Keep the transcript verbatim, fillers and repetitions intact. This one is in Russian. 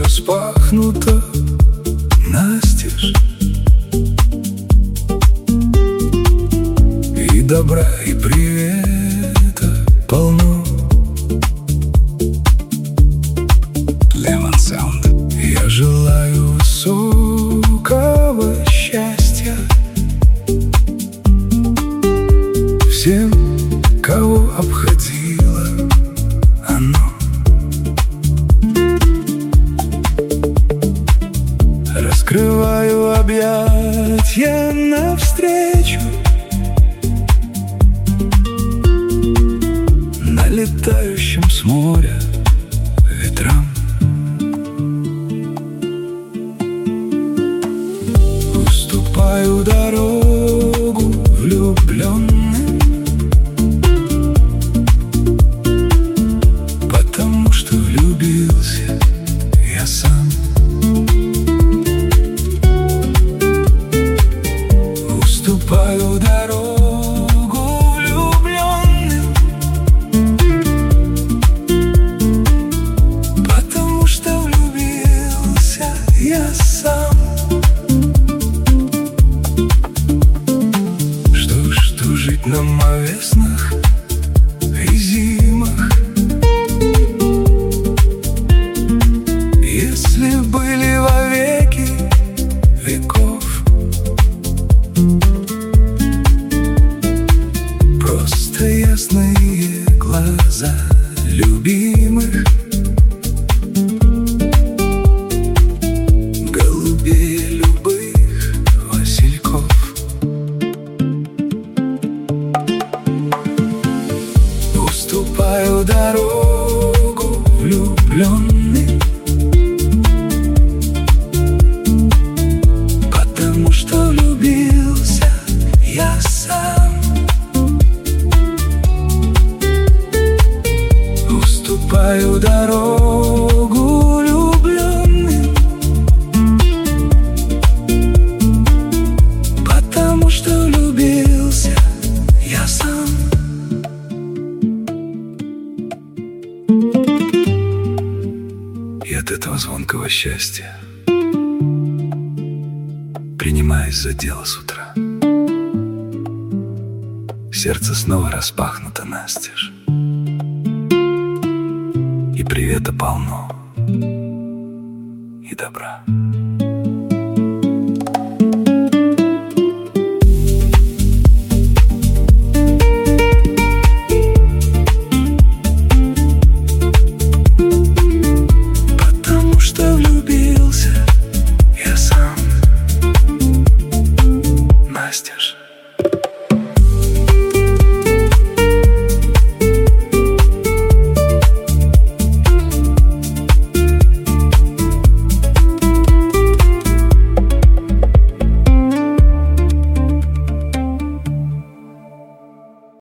распахнуто настежь, и добра, и привета полно. Lemon Sound. Я желаю высокого счастья всем, кого обходило оно. Раскрываю объятья навстречу налетающим с моря ветрам. Уступаю дорогу влюбленным, потому что влюбился я сам. Уступаю дорогу влюбленным, потому что влюбился я сам. Что, что жить нам о веснах и зимах, если были во веки веков. Просто ясные глаза любимых, голубее любых васильков. Уступаю дорогу влюбленным, потому что влюбился я сам. Уступаю дорогу влюбленным, потому что влюбился я сам. И от этого звонкого счастья принимаюсь за дело с утра. Сердце снова распахнуто настежь, и привета полно, и добра.